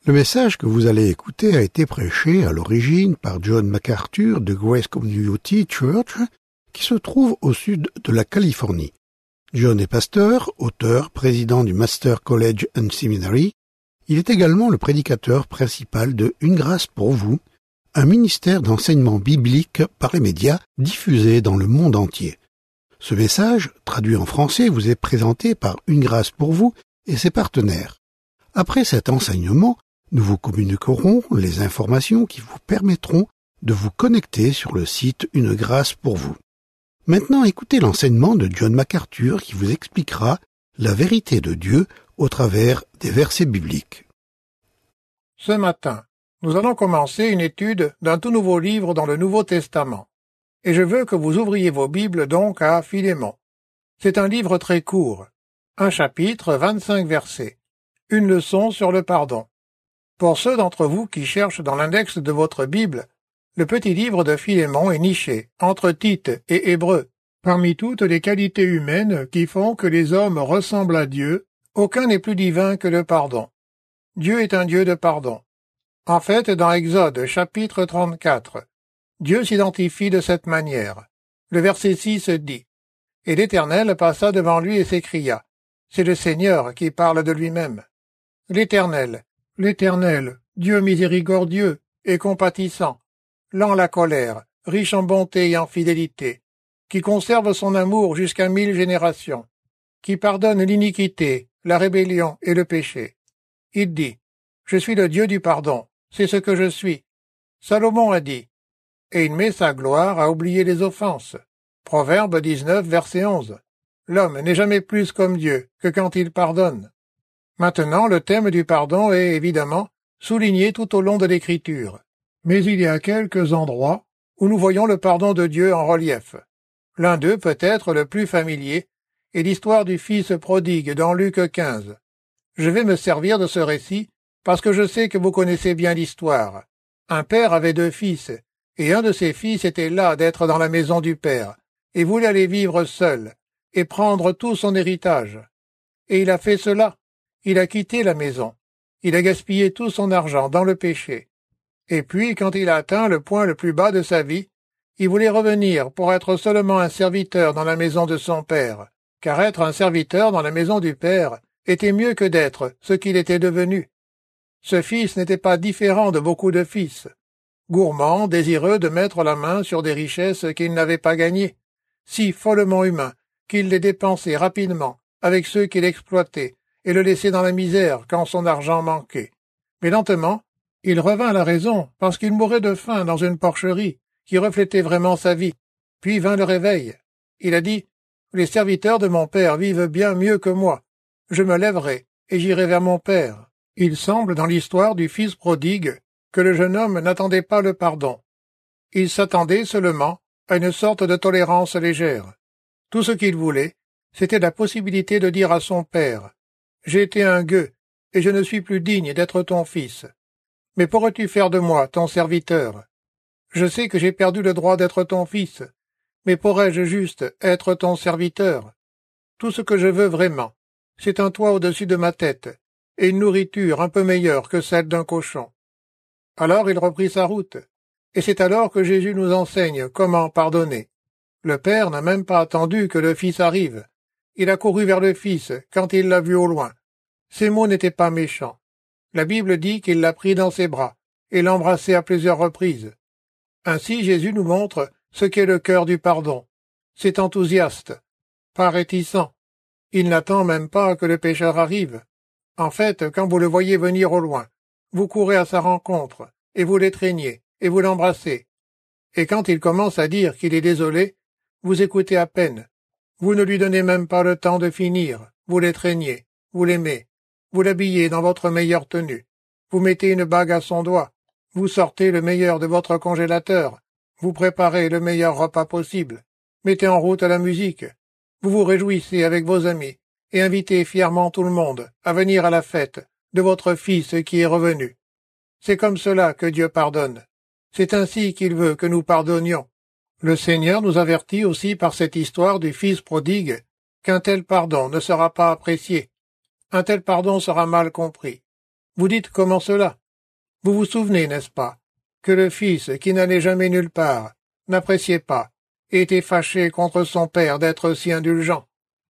Le message que vous allez écouter a été prêché à l'origine par John MacArthur de Grace Community Church, qui se trouve au sud de la Californie. John est pasteur, auteur, président du Master College and Seminary. Il est également le prédicateur principal de Une grâce pour vous, un ministère d'enseignement biblique par les médias diffusé dans le monde entier. Ce message, traduit en français, vous est présenté par Une grâce pour vous et ses partenaires. Après cet enseignement, nous vous communiquerons les informations qui vous permettront de vous connecter sur le site Une grâce pour vous. Maintenant, écoutez l'enseignement de John MacArthur qui vous expliquera la vérité de Dieu au travers des versets bibliques. Ce matin, nous allons commencer une étude d'un tout nouveau livre dans le Nouveau Testament. Et je veux que vous ouvriez vos Bibles donc à Philémon. C'est un livre très court. Un chapitre, 25 versets. Une leçon sur le pardon. Pour ceux d'entre vous qui cherchent dans l'index de votre Bible, le petit livre de Philémon est niché, entre Tite et Hébreux. Parmi toutes les qualités humaines qui font que les hommes ressemblent à Dieu, aucun n'est plus divin que le pardon. Dieu est un Dieu de pardon. En fait, dans Exode, chapitre 34, Dieu s'identifie de cette manière. Le verset 6 dit « Et l'Éternel passa devant lui et s'écria. » C'est le Seigneur qui parle de lui-même. L'Éternel, Dieu miséricordieux et compatissant, lent la colère, riche en bonté et en fidélité, qui conserve son amour jusqu'à 1000 générations, qui pardonne l'iniquité, la rébellion et le péché. Il dit « Je suis le Dieu du pardon, c'est ce que je suis. » Salomon a dit « Et il met sa gloire à oublier les offenses. » Proverbe 19, verset 11. L'homme n'est jamais plus comme Dieu que quand il pardonne. Maintenant, le thème du pardon est, évidemment, souligné tout au long de l'Écriture. Mais il y a quelques endroits où nous voyons le pardon de Dieu en relief. L'un d'eux, peut-être le plus familier, est l'histoire du fils prodigue dans Luc 15. Je vais me servir de ce récit parce que je sais que vous connaissez bien l'histoire. Un père avait 2 fils, et un de ses fils était las d'être dans la maison du père, et voulait aller vivre seul, et prendre tout son héritage. Et il a fait cela. Il a quitté la maison. Il a gaspillé tout son argent dans le péché. Et puis, quand il a atteint le point le plus bas de sa vie, il voulait revenir pour être seulement un serviteur dans la maison de son père, car être un serviteur dans la maison du père était mieux que d'être ce qu'il était devenu. Ce fils n'était pas différent de beaucoup de fils, gourmand, désireux de mettre la main sur des richesses qu'il n'avait pas gagnées, si follement humain qu'il les dépensait rapidement avec ceux qu'il exploitait et le laissait dans la misère quand son argent manquait. Mais lentement, il revint à la raison parce qu'il mourait de faim dans une porcherie qui reflétait vraiment sa vie. Puis vint le réveil. Il a dit « Les serviteurs de mon père vivent bien mieux que moi. Je me lèverai et j'irai vers mon père. » Il semble dans l'histoire du fils prodigue que le jeune homme n'attendait pas le pardon. Il s'attendait seulement à une sorte de tolérance légère. Tout ce qu'il voulait, c'était la possibilité de dire à son père « J'ai été un gueux, et je ne suis plus digne d'être ton fils. Mais pourrais-tu faire de moi ton serviteur? Je sais que j'ai perdu le droit d'être ton fils, mais pourrais-je juste être ton serviteur? Tout ce que je veux vraiment, c'est un toit au-dessus de ma tête, et une nourriture un peu meilleure que celle d'un cochon. » Alors il reprit sa route, et c'est alors que Jésus nous enseigne comment pardonner. Le père n'a même pas attendu que le fils arrive. Il a couru vers le fils quand il l'a vu au loin. Ses mots n'étaient pas méchants. La Bible dit qu'il l'a pris dans ses bras et l'a embrassé à plusieurs reprises. Ainsi Jésus nous montre ce qu'est le cœur du pardon. C'est enthousiaste, pas réticent. Il n'attend même pas que le pécheur arrive. En fait, quand vous le voyez venir au loin, vous courez à sa rencontre, et vous l'étreignez, et vous l'embrassez. Et quand il commence à dire qu'il est désolé, vous écoutez à peine. Vous ne lui donnez même pas le temps de finir, vous l'étreignez, vous l'aimez, vous l'habillez dans votre meilleure tenue, vous mettez une bague à son doigt, vous sortez le meilleur de votre congélateur, vous préparez le meilleur repas possible, mettez en route la musique, vous vous réjouissez avec vos amis, et invitez fièrement tout le monde à venir à la fête de votre fils qui est revenu. C'est comme cela que Dieu pardonne. C'est ainsi qu'il veut que nous pardonnions. Le Seigneur nous avertit aussi par cette histoire du fils prodigue qu'un tel pardon ne sera pas apprécié. Un tel pardon sera mal compris. Vous dites comment cela? Vous vous souvenez, n'est-ce pas, que le fils, qui n'allait jamais nulle part, n'appréciait pas, et était fâché contre son père d'être si indulgent.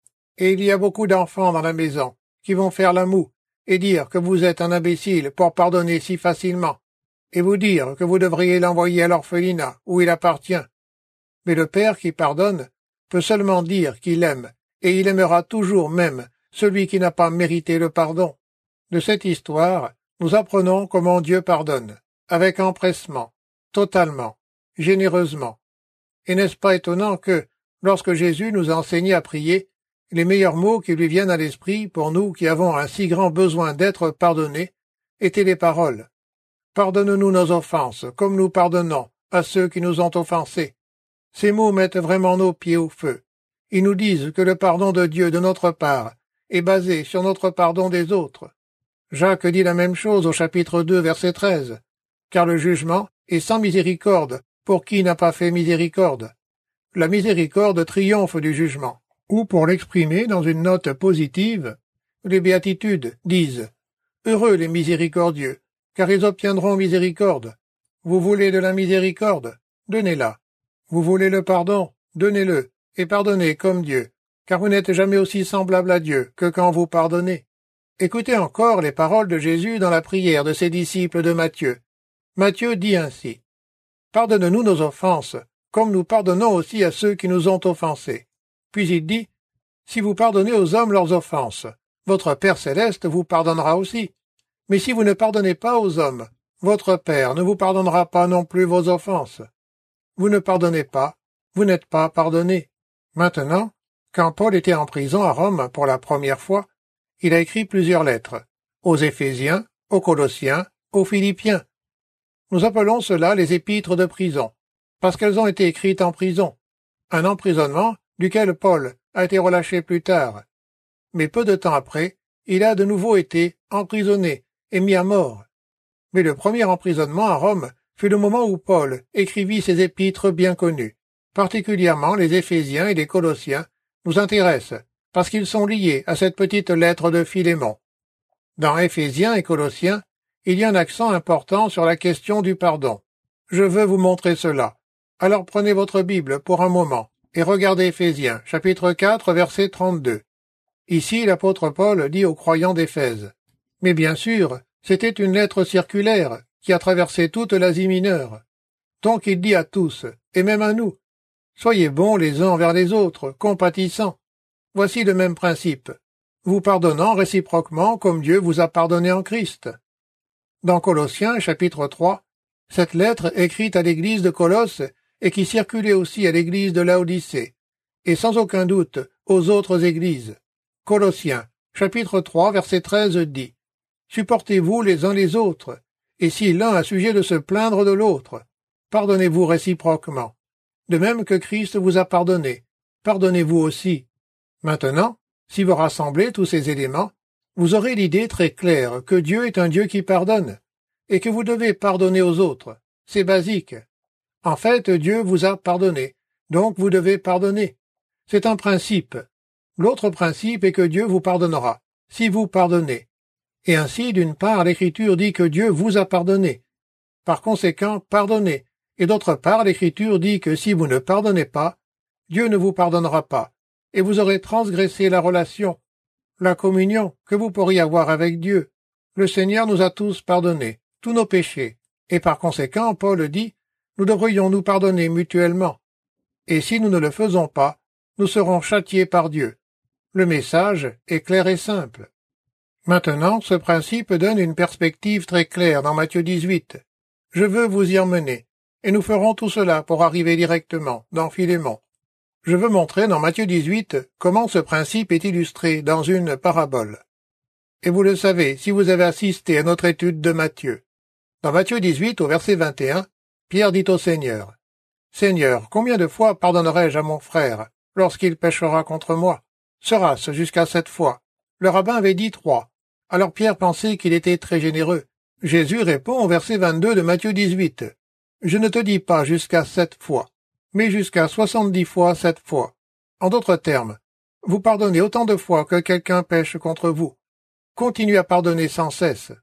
Et il y a beaucoup d'enfants dans la maison qui vont faire la moue et dire que vous êtes un imbécile pour pardonner si facilement, et vous dire que vous devriez l'envoyer à l'orphelinat où il appartient. Mais le père qui pardonne peut seulement dire qu'il aime, et il aimera toujours même celui qui n'a pas mérité le pardon. De cette histoire, nous apprenons comment Dieu pardonne, avec empressement, totalement, généreusement. Et n'est-ce pas étonnant que, lorsque Jésus nous a enseigné à prier, les meilleurs mots qui lui viennent à l'esprit pour nous qui avons un si grand besoin d'être pardonnés étaient les paroles « Pardonne-nous nos offenses, comme nous pardonnons à ceux qui nous ont offensés ». Ces mots mettent vraiment nos pieds au feu. Ils nous disent que le pardon de Dieu de notre part est basé sur notre pardon des autres. Jacques dit la même chose au chapitre 2, verset 13. « Car le jugement est sans miséricorde pour qui n'a pas fait miséricorde. La miséricorde triomphe du jugement. » Ou pour l'exprimer dans une note positive, les béatitudes disent « Heureux les miséricordieux, car ils obtiendront miséricorde. Vous voulez de la miséricorde? Donnez-la. Vous voulez le pardon? Donnez-le, et pardonnez comme Dieu, car vous n'êtes jamais aussi semblable à Dieu que quand vous pardonnez. » Écoutez encore les paroles de Jésus dans la prière de ses disciples de Matthieu. Matthieu dit ainsi « Pardonne-nous nos offenses, comme nous pardonnons aussi à ceux qui nous ont offensés. » Puis il dit, « Si vous pardonnez aux hommes leurs offenses, votre Père céleste vous pardonnera aussi. Mais si vous ne pardonnez pas aux hommes, votre Père ne vous pardonnera pas non plus vos offenses. Vous ne pardonnez pas, vous n'êtes pas pardonné. » Maintenant, quand Paul était en prison à Rome pour la première fois, il a écrit plusieurs lettres, aux Éphésiens, aux Colossiens, aux Philippiens. Nous appelons cela les épîtres de prison, parce qu'elles ont été écrites en prison. Un emprisonnement duquel Paul a été relâché plus tard. Mais peu de temps après, il a de nouveau été emprisonné et mis à mort. Mais le premier emprisonnement à Rome fut le moment où Paul écrivit ses épîtres bien connus. Particulièrement les Éphésiens et les Colossiens nous intéressent, parce qu'ils sont liés à cette petite lettre de Philémon. Dans Éphésiens et Colossiens, il y a un accent important sur la question du pardon. Je veux vous montrer cela. Alors prenez votre Bible pour un moment et regardez Éphésiens, chapitre 4, verset 32. Ici, l'apôtre Paul dit aux croyants d'Éphèse. Mais bien sûr, c'était une lettre circulaire qui a traversé toute l'Asie mineure. Donc il dit à tous, et même à nous, soyez bons les uns envers les autres, compatissants. Voici le même principe, vous pardonnant réciproquement comme Dieu vous a pardonné en Christ. Dans Colossiens, chapitre 3, cette lettre écrite à l'église de Colosse et qui circulait aussi à l'église de Laodicée, et sans aucun doute aux autres églises. Colossiens, chapitre 3, verset 13 dit « Supportez-vous les uns les autres, et si l'un a sujet de se plaindre de l'autre, pardonnez-vous réciproquement. De même que Christ vous a pardonné, pardonnez-vous aussi. » Maintenant, si vous rassemblez tous ces éléments, vous aurez l'idée très claire que Dieu est un Dieu qui pardonne, et que vous devez pardonner aux autres. C'est basique. En fait, Dieu vous a pardonné, donc vous devez pardonner. C'est un principe. L'autre principe est que Dieu vous pardonnera, si vous pardonnez. Et ainsi, d'une part, l'Écriture dit que Dieu vous a pardonné. Par conséquent, pardonnez. Et d'autre part, l'Écriture dit que si vous ne pardonnez pas, Dieu ne vous pardonnera pas, et vous aurez transgressé la relation, la communion que vous pourriez avoir avec Dieu. Le Seigneur nous a tous pardonnés, tous nos péchés, et par conséquent, Paul dit, nous devrions nous pardonner mutuellement. Et si nous ne le faisons pas, nous serons châtiés par Dieu. Le message est clair et simple. Maintenant, ce principe donne une perspective très claire dans Matthieu 18. Je veux vous y emmener, et nous ferons tout cela pour arriver directement dans Philémon. Je veux montrer dans Matthieu 18 comment ce principe est illustré dans une parabole. Et vous le savez si vous avez assisté à notre étude de Matthieu. Dans Matthieu 18, au verset 21, Pierre dit au Seigneur, « Seigneur, combien de fois pardonnerai-je à mon frère lorsqu'il péchera contre moi? Sera-ce jusqu'à 7 fois? » Le rabbin avait dit 3. Alors Pierre pensait qu'il était très généreux. Jésus répond au verset 22 de Matthieu 18, « Je ne te dis pas jusqu'à 7 fois, mais jusqu'à 70 fois 7 fois. » En d'autres termes, vous pardonnez autant de fois que quelqu'un pêche contre vous. Continuez à pardonner sans cesse.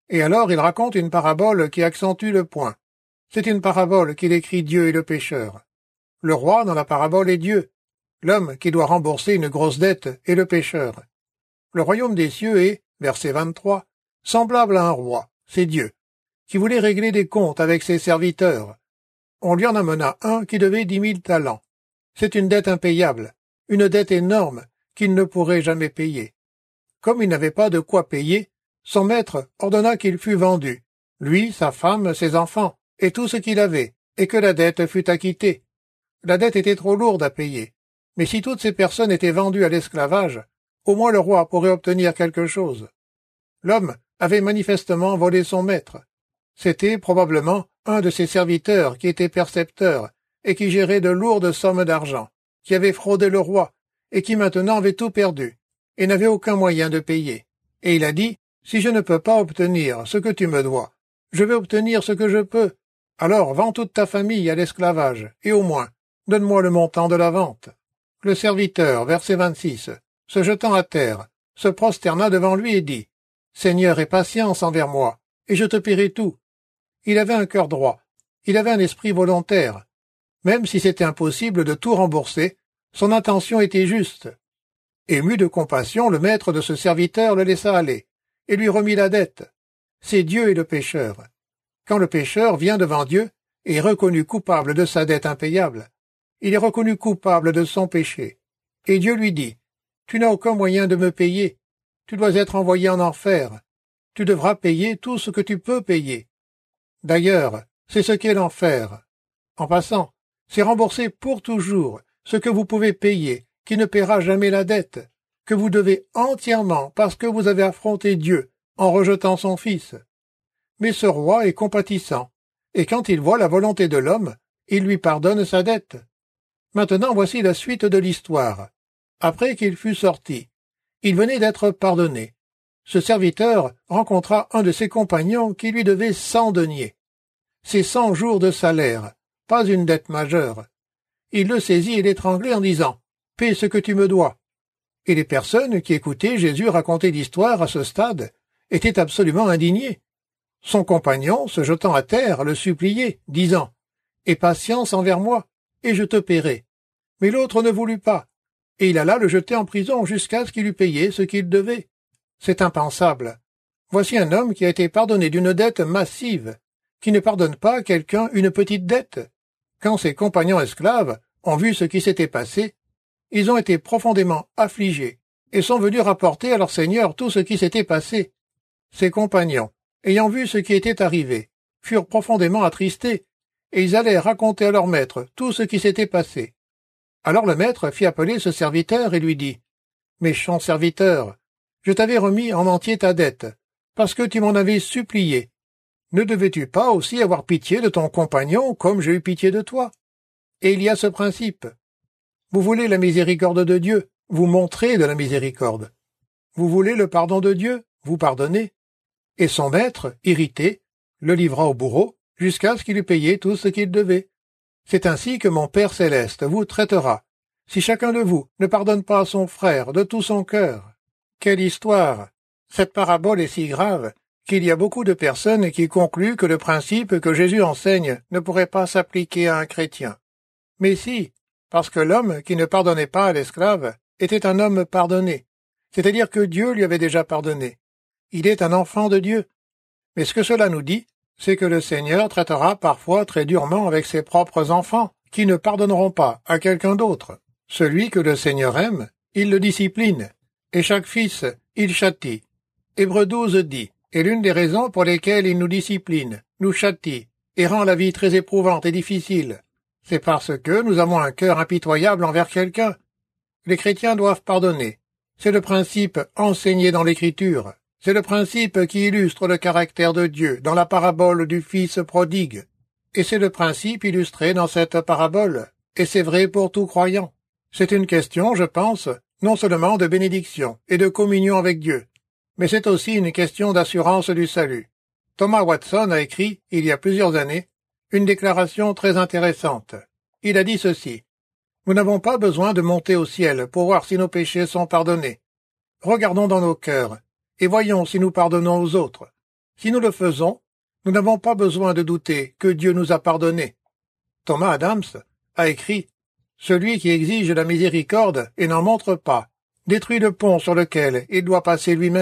Et alors il raconte une parabole qui accentue le point. C'est une parabole qui décrit Dieu et le pécheur. Le roi dans la parabole est Dieu. L'homme qui doit rembourser une grosse dette est le pécheur. Le royaume des cieux est, verset 23, semblable à un roi, c'est Dieu, qui voulait régler des comptes avec ses serviteurs. On lui en amena un qui devait 10 000 talents. C'est une dette impayable, une dette énorme qu'il ne pourrait jamais payer. Comme il n'avait pas de quoi payer, son maître ordonna qu'il fût vendu, lui, sa femme, ses enfants, et tout ce qu'il avait, et que la dette fût acquittée. La dette était trop lourde à payer, mais si toutes ces personnes étaient vendues à l'esclavage, au moins le roi pourrait obtenir quelque chose. L'homme avait manifestement volé son maître. C'était probablement un de ses serviteurs qui était percepteur et qui gérait de lourdes sommes d'argent, qui avait fraudé le roi et qui maintenant avait tout perdu et n'avait aucun moyen de payer. Et il a dit, « Si je ne peux pas obtenir ce que tu me dois, je vais obtenir ce que je peux. Alors vends toute ta famille à l'esclavage, et au moins, donne-moi le montant de la vente. » Le serviteur, verset 26, se jetant à terre, se prosterna devant lui et dit, « Seigneur, aie patience envers moi, et je te paierai tout. » Il avait un cœur droit, il avait un esprit volontaire. Même si c'était impossible de tout rembourser, son intention était juste. Ému de compassion, le maître de ce serviteur le laissa aller, et lui remit la dette. C'est Dieu et le pécheur. Quand le pécheur vient devant Dieu et est reconnu coupable de sa dette impayable, il est reconnu coupable de son péché. Et Dieu lui dit, « Tu n'as aucun moyen de me payer. Tu dois être envoyé en enfer. Tu devras payer tout ce que tu peux payer. » D'ailleurs, c'est ce qu'est l'enfer. En passant, c'est rembourser pour toujours ce que vous pouvez payer, qui ne paiera jamais la dette, que vous devez entièrement parce que vous avez affronté Dieu en rejetant son Fils. Mais ce roi est compatissant, et quand il voit la volonté de l'homme, il lui pardonne sa dette. Maintenant voici la suite de l'histoire. Après qu'il fut sorti, il venait d'être pardonné. Ce serviteur rencontra un de ses compagnons qui lui devait 100 deniers. C'est 100 jours de salaire, pas une dette majeure. Il le saisit et l'étranglait en disant « Paie ce que tu me dois ». Et les personnes qui écoutaient Jésus raconter l'histoire à ce stade étaient absolument indignées. Son compagnon, se jetant à terre, le suppliait, disant « Aie patience envers moi, et je te paierai. » Mais l'autre ne voulut pas, et il alla le jeter en prison jusqu'à ce qu'il eût payé ce qu'il devait. C'est impensable. Voici un homme qui a été pardonné d'une dette massive, qui ne pardonne pas à quelqu'un une petite dette. Quand ses compagnons esclaves ont vu ce qui s'était passé, ils ont été profondément affligés et sont venus rapporter à leur seigneur tout ce qui s'était passé. Ses compagnons, ayant vu ce qui était arrivé, furent profondément attristés, et ils allèrent raconter à leur maître tout ce qui s'était passé. Alors le maître fit appeler ce serviteur et lui dit « Méchant serviteur, je t'avais remis en entier ta dette, parce que tu m'en avais supplié. Ne devais-tu pas aussi avoir pitié de ton compagnon comme j'ai eu pitié de toi? Et il y a ce principe. Vous voulez la miséricorde de Dieu, vous montrez de la miséricorde. Vous voulez le pardon de Dieu, vous pardonnez. » Et son maître, irrité, le livra au bourreau jusqu'à ce qu'il eût payé tout ce qu'il devait. C'est ainsi que mon Père céleste vous traitera, si chacun de vous ne pardonne pas à son frère de tout son cœur. Quelle histoire! Cette parabole est si grave qu'il y a beaucoup de personnes qui concluent que le principe que Jésus enseigne ne pourrait pas s'appliquer à un chrétien. Mais si, parce que l'homme qui ne pardonnait pas à l'esclave était un homme pardonné, c'est-à-dire que Dieu lui avait déjà pardonné. Il est un enfant de Dieu. Mais ce que cela nous dit, c'est que le Seigneur traitera parfois très durement avec ses propres enfants, qui ne pardonneront pas à quelqu'un d'autre. Celui que le Seigneur aime, il le discipline, et chaque fils, il châtie. Hébreux 12 dit, et l'une des raisons pour lesquelles il nous discipline, nous châtie, et rend la vie très éprouvante et difficile, c'est parce que nous avons un cœur impitoyable envers quelqu'un. Les chrétiens doivent pardonner. C'est le principe enseigné dans l'Écriture. C'est le principe qui illustre le caractère de Dieu dans la parabole du Fils prodigue. Et c'est le principe illustré dans cette parabole. Et c'est vrai pour tout croyant. C'est une question, je pense, non seulement de bénédiction et de communion avec Dieu, mais c'est aussi une question d'assurance du salut. Thomas Watson a écrit, il y a plusieurs années, une déclaration très intéressante. Il a dit ceci. « Nous n'avons pas besoin de monter au ciel pour voir si nos péchés sont pardonnés. Regardons dans nos cœurs, et voyons si nous pardonnons aux autres. Si nous le faisons, nous n'avons pas besoin de douter que Dieu nous a pardonné. Thomas Adams a écrit « Celui qui exige la miséricorde et n'en montre pas, détruit le pont sur lequel il doit passer lui-même. »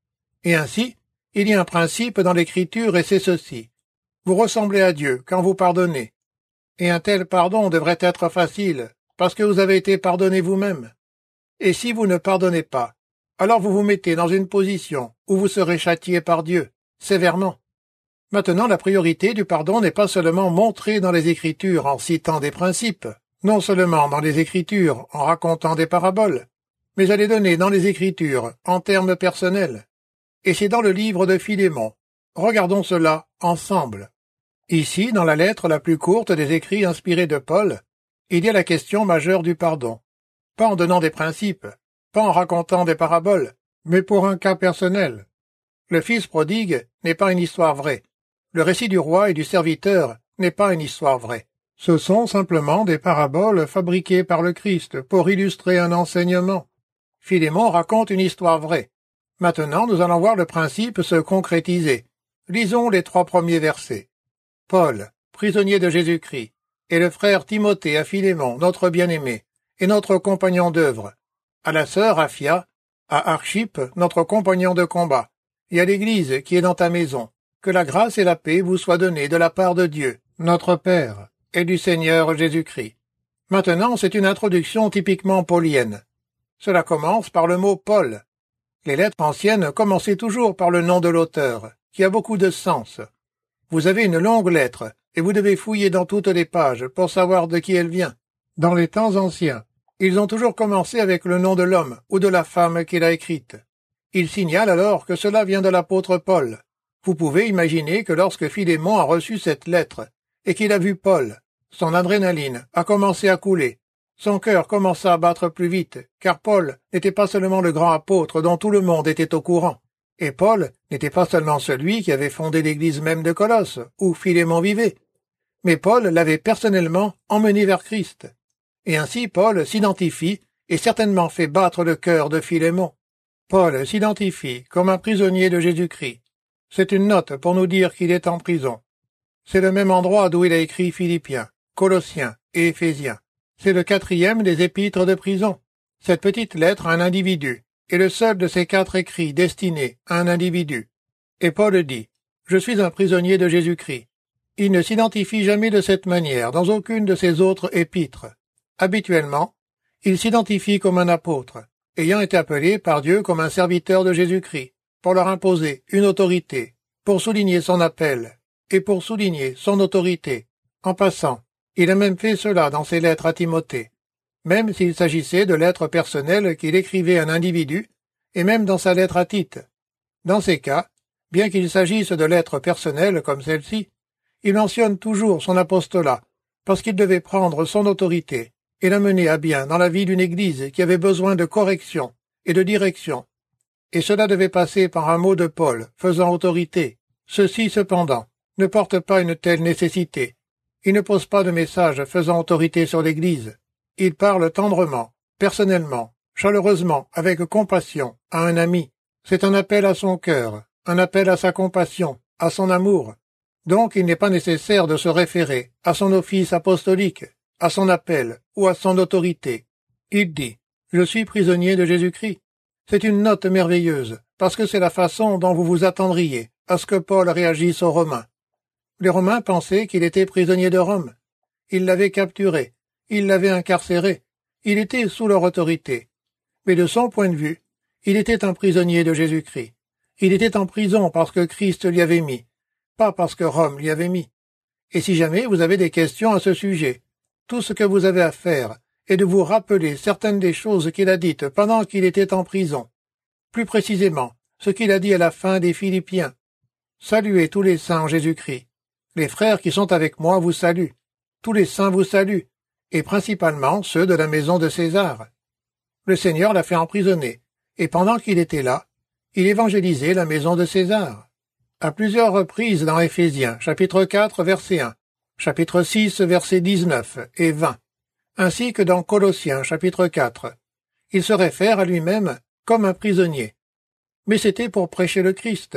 Et ainsi, il y a un principe dans l'Écriture et c'est ceci. Vous ressemblez à Dieu quand vous pardonnez. Et un tel pardon devrait être facile, parce que vous avez été pardonné vous-même. Et si vous ne pardonnez pas, alors vous vous mettez dans une position où vous serez châtié par Dieu, sévèrement. Maintenant, la priorité du pardon n'est pas seulement montrée dans les Écritures en citant des principes, non seulement dans les Écritures en racontant des paraboles, mais elle est donnée dans les Écritures en termes personnels. Et c'est dans le livre de Philémon. Regardons cela ensemble. Ici, dans la lettre la plus courte des écrits inspirés de Paul, il y a la question majeure du pardon. Pas en donnant des principes, pas en racontant des paraboles, mais pour un cas personnel. Le fils prodigue n'est pas une histoire vraie. Le récit du roi et du serviteur n'est pas une histoire vraie. Ce sont simplement des paraboles fabriquées par le Christ pour illustrer un enseignement. Philémon raconte une histoire vraie. Maintenant, nous allons voir le principe se concrétiser. Lisons les 3 premiers versets. Paul, prisonnier de Jésus-Christ, et le frère Timothée à Philémon, notre bien-aimé, et notre compagnon d'œuvre, à la sœur Aphia, à Archippe, notre compagnon de combat, et à l'Église qui est dans ta maison, que la grâce et la paix vous soient données de la part de Dieu, notre Père, et du Seigneur Jésus-Christ. Maintenant, c'est une introduction typiquement paulienne. Cela commence par le mot Paul. Les lettres anciennes commençaient toujours par le nom de l'auteur, qui a beaucoup de sens. Vous avez une longue lettre, et vous devez fouiller dans toutes les pages pour savoir de qui elle vient. Dans les temps anciens, ils ont toujours commencé avec le nom de l'homme ou de la femme qui l'a écrite. Ils signalent alors que cela vient de l'apôtre Paul. Vous pouvez imaginer que lorsque Philémon a reçu cette lettre, et qu'il a vu Paul, son adrénaline a commencé à couler. Son cœur commença à battre plus vite, car Paul n'était pas seulement le grand apôtre dont tout le monde était au courant. Et Paul n'était pas seulement celui qui avait fondé l'église même de Colosse, où Philémon vivait. Mais Paul l'avait personnellement emmené vers Christ. Et ainsi Paul s'identifie et certainement fait battre le cœur de Philémon. Paul s'identifie comme un prisonnier de Jésus-Christ. C'est une note pour nous dire qu'il est en prison. C'est le même endroit d'où il a écrit Philippiens, Colossiens et Éphésiens. C'est le 4e des épîtres de prison. Cette petite lettre à un individu est le seul de ces 4 écrits destinés à un individu. Et Paul dit « Je suis un prisonnier de Jésus-Christ ». Il ne s'identifie jamais de cette manière dans aucune de ses autres épîtres. Habituellement, il s'identifie comme un apôtre, ayant été appelé par Dieu comme un serviteur de Jésus-Christ, pour leur imposer une autorité, pour souligner son appel, et pour souligner son autorité. En passant, il a même fait cela dans ses lettres à Timothée, même s'il s'agissait de lettres personnelles qu'il écrivait à un individu, et même dans sa lettre à Tite. Dans ces cas, bien qu'il s'agisse de lettres personnelles comme celle-ci, il mentionne toujours son apostolat, parce qu'il devait prendre son autorité et la mener à bien dans la vie d'une église qui avait besoin de correction et de direction. Et cela devait passer par un mot de Paul, faisant autorité. Ceci, cependant, ne porte pas une telle nécessité. Il ne pose pas de message faisant autorité sur l'église. Il parle tendrement, personnellement, chaleureusement, avec compassion, à un ami. C'est un appel à son cœur, un appel à sa compassion, à son amour. Donc il n'est pas nécessaire de se référer à son office apostolique, à son appel ou à son autorité. Il dit « Je suis prisonnier de Jésus-Christ ». C'est une note merveilleuse, parce que c'est la façon dont vous vous attendriez à ce que Paul réagisse aux Romains. Les Romains pensaient qu'il était prisonnier de Rome. Ils l'avaient capturé, ils l'avaient incarcéré, il était sous leur autorité. Mais de son point de vue, il était un prisonnier de Jésus-Christ. Il était en prison parce que Christ l'y avait mis, pas parce que Rome l'y avait mis. Et si jamais vous avez des questions à ce sujet, tout ce que vous avez à faire est de vous rappeler certaines des choses qu'il a dites pendant qu'il était en prison. Plus précisément, ce qu'il a dit à la fin des Philippiens. Saluez tous les saints en Jésus-Christ. Les frères qui sont avec moi vous saluent. Tous les saints vous saluent, et principalement ceux de la maison de César. Le Seigneur l'a fait emprisonner, et pendant qu'il était là, il évangélisait la maison de César. À plusieurs reprises dans Éphésiens, chapitre 4, verset 1, chapitre 6, versets 19 et 20, ainsi que dans Colossiens, chapitre 4. Il se réfère à lui-même comme un prisonnier. Mais c'était pour prêcher le Christ.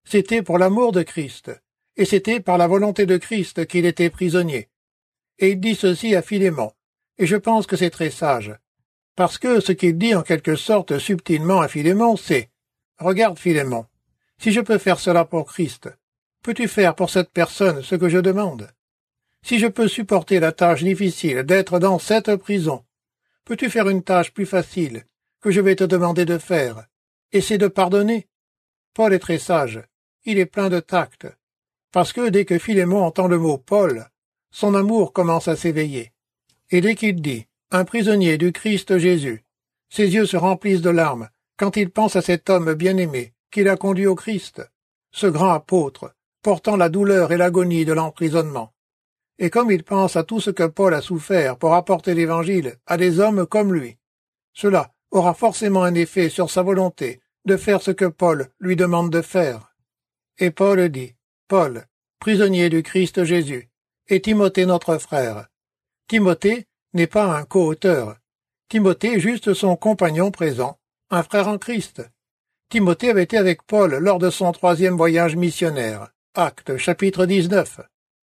c'était pour l'amour de Christ, et c'était par la volonté de Christ qu'il était prisonnier. Et il dit ceci à Philémon, et je pense que c'est très sage, parce que ce qu'il dit en quelque sorte subtilement à Philémon, c'est « Regarde Philémon, si je peux faire cela pour Christ, peux-tu faire pour cette personne ce que je demande? Si je peux supporter la tâche difficile d'être dans cette prison, peux-tu faire une tâche plus facile que je vais te demander de faire, et c'est de pardonner? » Paul est très sage, il est plein de tact, parce que dès que Philémon entend le mot Paul, son amour commence à s'éveiller. Et dès qu'il dit « un prisonnier du Christ Jésus », ses yeux se remplissent de larmes quand il pense à cet homme bien-aimé qu'il a conduit au Christ, ce grand apôtre, portant la douleur et l'agonie de l'emprisonnement. Et comme il pense à tout ce que Paul a souffert pour apporter l'Évangile à des hommes comme lui, cela aura forcément un effet sur sa volonté de faire ce que Paul lui demande de faire. Et Paul dit, Paul, prisonnier du Christ Jésus, et Timothée notre frère. Timothée n'est pas un co-auteur. Timothée est juste son compagnon présent, un frère en Christ. Timothée avait été avec Paul lors de son 3e voyage missionnaire. Actes, chapitre 19.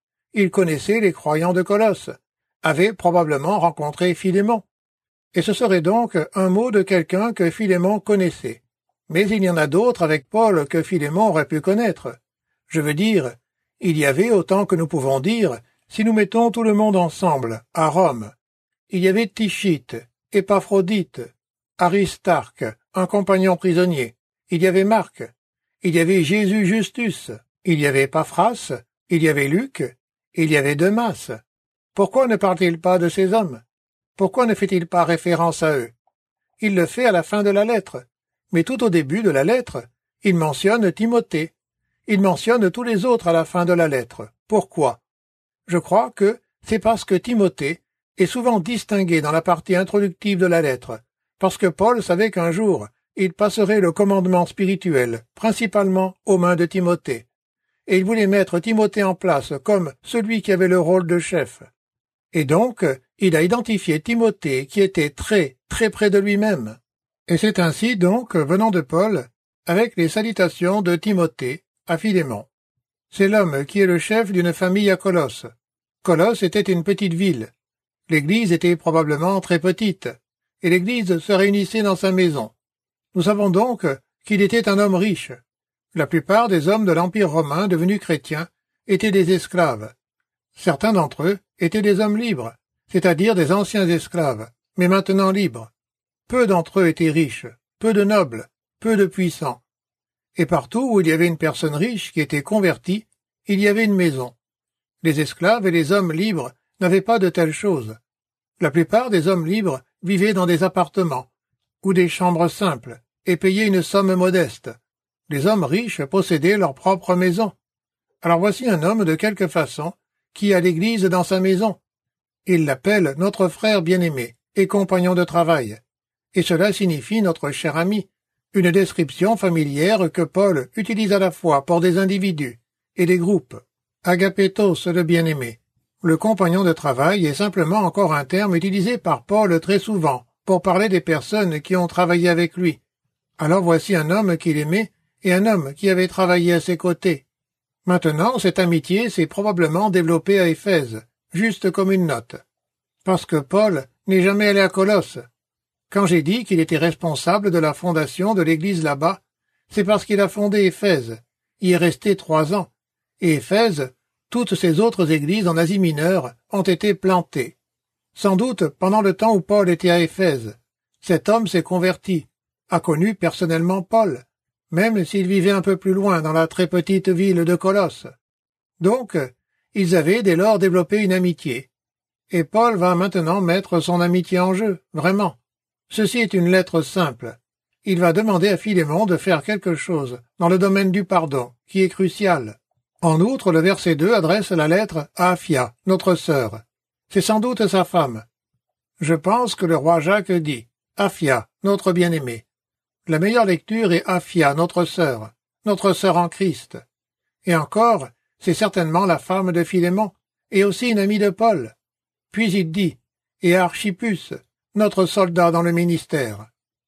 Il connaissait les croyants de Colosse, avait probablement rencontré Philémon. Et ce serait donc un mot de quelqu'un que Philémon connaissait. Mais il y en a d'autres avec Paul que Philémon aurait pu connaître. Je veux dire, il y avait autant que nous pouvons dire, si nous mettons tout le monde ensemble, à Rome. Il y avait Tichite, Épaphrodite, Aristarque, un compagnon prisonnier. Il y avait Marc. Il y avait Jésus Justus. Il y avait Paphras. Il y avait Luc. Il y avait Demas. Pourquoi ne parle-t-il pas de ces hommes? Pourquoi ne fait-il pas référence à eux? Il le fait à la fin de la lettre. Mais tout au début de la lettre, il mentionne Timothée. Il mentionne tous les autres à la fin de la lettre. Pourquoi? Je crois que c'est parce que Timothée est souvent distingué dans la partie introductive de la lettre, parce que Paul savait qu'un jour, il passerait le commandement spirituel, principalement aux mains de Timothée. Et il voulait mettre Timothée en place comme celui qui avait le rôle de chef. Et donc, il a identifié Timothée qui était très, très près de lui-même. Et c'est ainsi donc, venant de Paul, avec les salutations de Timothée à Philémon. C'est l'homme qui est le chef d'une famille à Colosse. Colosse était une petite ville. L'église était probablement très petite, et l'église se réunissait dans sa maison. Nous savons donc qu'il était un homme riche. La plupart des hommes de l'Empire romain devenus chrétiens étaient des esclaves. Certains d'entre eux étaient des hommes libres, c'est-à-dire des anciens esclaves, mais maintenant libres. Peu d'entre eux étaient riches, peu de nobles, peu de puissants. Et partout où il y avait une personne riche qui était convertie, il y avait une maison. Les esclaves et les hommes libres n'avaient pas de telles choses. La plupart des hommes libres vivaient dans des appartements, ou des chambres simples, et payaient une somme modeste. Les hommes riches possédaient leur propre maison. Alors voici un homme de quelque façon qui a l'église dans sa maison. Il l'appelle notre frère bien-aimé et compagnon de travail. Et cela signifie notre cher ami, une description familière que Paul utilise à la fois pour des individus et des groupes. Agapétos, le bien-aimé. Le compagnon de travail est simplement encore un terme utilisé par Paul très souvent pour parler des personnes qui ont travaillé avec lui. Alors voici un homme qu'il aimait et un homme qui avait travaillé à ses côtés. Maintenant, cette amitié s'est probablement développée à Éphèse, juste comme une note. Parce que Paul n'est jamais allé à Colosse. Quand j'ai dit qu'il était responsable de la fondation de l'église là-bas, c'est parce qu'il a fondé Éphèse, y est resté 3 ans, et Éphèse, toutes ces autres églises en Asie mineure ont été plantées. Sans doute pendant le temps où Paul était à Éphèse. Cet homme s'est converti, a connu personnellement Paul, même s'il vivait un peu plus loin dans la très petite ville de Colosse. Donc, ils avaient dès lors développé une amitié. Et Paul va maintenant mettre son amitié en jeu, vraiment. Ceci est une lettre simple. Il va demander à Philémon de faire quelque chose dans le domaine du pardon, qui est crucial. En outre, le verset 2 adresse la lettre à Aphia, notre sœur. C'est sans doute sa femme. Je pense que le roi Jacques dit « Aphia, notre bien-aimée ». La meilleure lecture est Aphia, notre sœur en Christ. Et encore, c'est certainement la femme de Philémon, et aussi une amie de Paul. Puis il dit « Et Archippus, notre soldat dans le ministère ».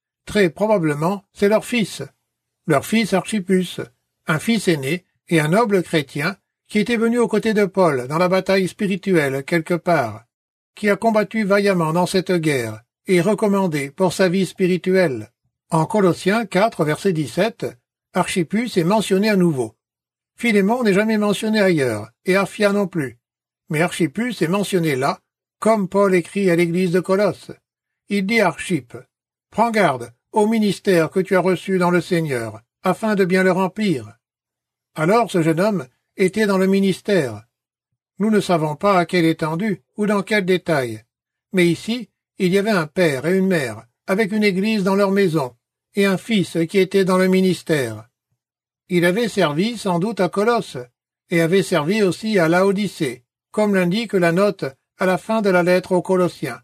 Très probablement, c'est leur fils Archippus, un fils aîné et un noble chrétien qui était venu aux côtés de Paul dans la bataille spirituelle quelque part, qui a combattu vaillamment dans cette guerre et recommandé pour sa vie spirituelle. En Colossiens 4, verset 17, Archippus est mentionné à nouveau. Philémon n'est jamais mentionné ailleurs, et Aphia non plus. Mais Archippus est mentionné là, comme Paul écrit à l'église de Colosse. Il dit à Archippe, « Prends garde au ministère que tu as reçu dans le Seigneur, afin de bien le remplir. » Alors ce jeune homme était dans le ministère. Nous ne savons pas à quelle étendue ou dans quel détail, mais ici, il y avait un père et une mère, avec une église dans leur maison, et un fils qui était dans le ministère. Il avait servi sans doute à Colosse, et avait servi aussi à Laodicée, comme l'indique la note à la fin de la lettre aux Colossiens.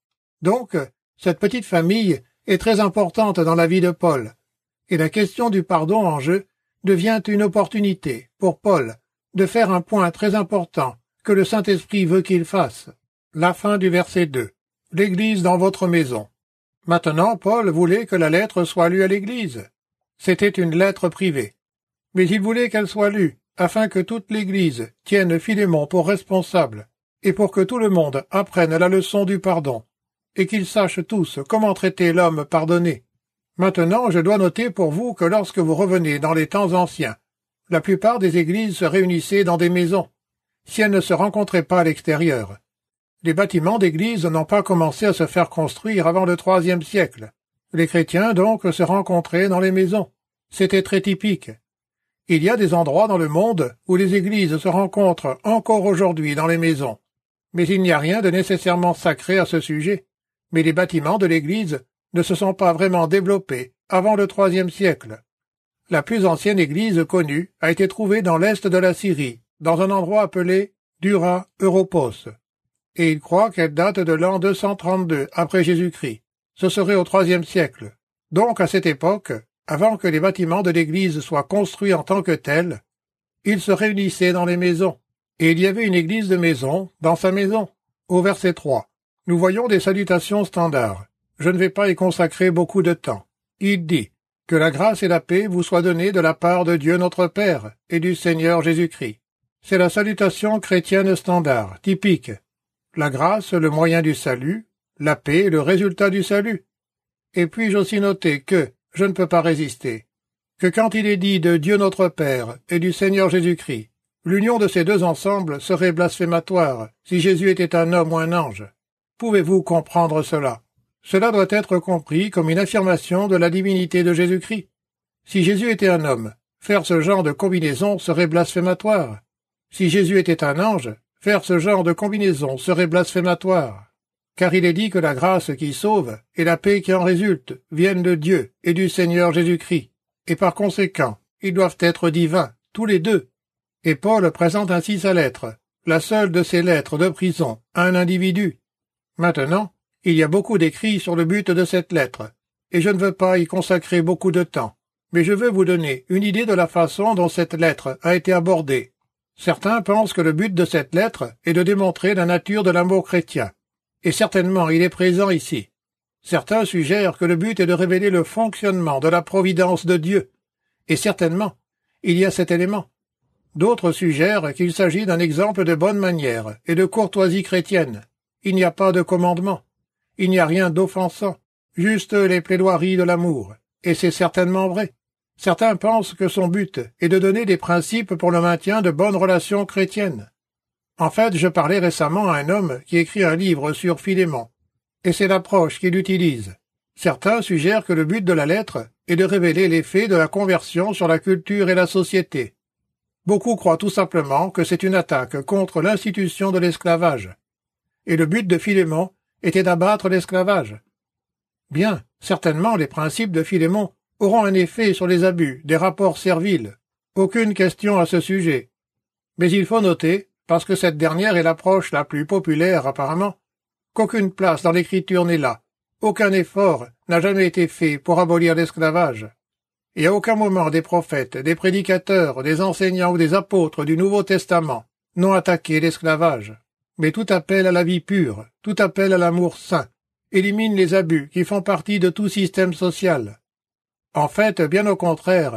Donc, cette petite famille est très importante dans la vie de Paul, et la question du pardon en jeu devient une opportunité pour Paul de faire un point très important que le Saint-Esprit veut qu'il fasse. La fin du verset 2. L'Église dans votre maison. Maintenant, Paul voulait que la lettre soit lue à l'Église. C'était une lettre privée. Mais il voulait qu'elle soit lue, afin que toute l'Église tienne Philémon pour responsable, et pour que tout le monde apprenne la leçon du pardon, et qu'ils sachent tous comment traiter l'homme pardonné. Maintenant, je dois noter pour vous que lorsque vous revenez dans les temps anciens, la plupart des églises se réunissaient dans des maisons, si elles ne se rencontraient pas à l'extérieur. Les bâtiments d'église n'ont pas commencé à se faire construire avant le IIIe siècle. Les chrétiens, donc, se rencontraient dans les maisons. C'était très typique. Il y a des endroits dans le monde où les églises se rencontrent encore aujourd'hui dans les maisons. Mais il n'y a rien de nécessairement sacré à ce sujet. Mais les bâtiments de l'église ne se sont pas vraiment développés avant le IIIe siècle. La plus ancienne église connue a été trouvée dans l'est de la Syrie, dans un endroit appelé Dura Europos. Et il croit qu'elle date de l'an 232 après Jésus-Christ. Ce serait au IIIe siècle. Donc, à cette époque, avant que les bâtiments de l'église soient construits en tant que tels, ils se réunissaient dans les maisons. Et il y avait une église de maison dans sa maison. Au verset 3, nous voyons des salutations standards. Je ne vais pas y consacrer beaucoup de temps. Il dit « Que la grâce et la paix vous soient données de la part de Dieu notre Père et du Seigneur Jésus-Christ. » C'est la salutation chrétienne standard, typique. La grâce, le moyen du salut, la paix, le résultat du salut. Et puis-je aussi noter que, je ne peux pas résister, que quand il est dit de Dieu notre Père et du Seigneur Jésus-Christ, l'union de ces deux ensembles serait blasphématoire si Jésus était un homme ou un ange. Pouvez-vous comprendre cela? Cela doit être compris comme une affirmation de la divinité de Jésus-Christ. Si Jésus était un homme, faire ce genre de combinaison serait blasphématoire. Si Jésus était un ange, faire ce genre de combinaison serait blasphématoire. Car il est dit que la grâce qui sauve et la paix qui en résulte viennent de Dieu et du Seigneur Jésus-Christ. Et par conséquent, ils doivent être divins, tous les deux. Et Paul présente ainsi sa lettre, la seule de ses lettres de prison, à un individu. Maintenant, il y a beaucoup d'écrits sur le but de cette lettre, et je ne veux pas y consacrer beaucoup de temps, mais je veux vous donner une idée de la façon dont cette lettre a été abordée. Certains pensent que le but de cette lettre est de démontrer la nature de l'amour chrétien, et certainement il est présent ici. Certains suggèrent que le but est de révéler le fonctionnement de la providence de Dieu, et certainement, il y a cet élément. D'autres suggèrent qu'il s'agit d'un exemple de bonne manière et de courtoisie chrétienne. Il n'y a pas de commandement. Il n'y a rien d'offensant, juste les plaidoiries de l'amour, et c'est certainement vrai. Certains pensent que son but est de donner des principes pour le maintien de bonnes relations chrétiennes. En fait, je parlais récemment à un homme qui écrit un livre sur Philémon, et c'est l'approche qu'il utilise. Certains suggèrent que le but de la lettre est de révéler l'effet de la conversion sur la culture et la société. Beaucoup croient tout simplement que c'est une attaque contre l'institution de l'esclavage. Et le but de Philémon était d'abattre l'esclavage. Bien, certainement les principes de Philémon auront un effet sur les abus des rapports serviles. Aucune question à ce sujet. Mais il faut noter, parce que cette dernière est l'approche la plus populaire apparemment, qu'aucune place dans l'Écriture n'est là. Aucun effort n'a jamais été fait pour abolir l'esclavage. Et à aucun moment des prophètes, des prédicateurs, des enseignants ou des apôtres du Nouveau Testament n'ont attaqué l'esclavage. Mais tout appel à la vie pure, tout appel à l'amour saint, élimine les abus qui font partie de tout système social. En fait, bien au contraire,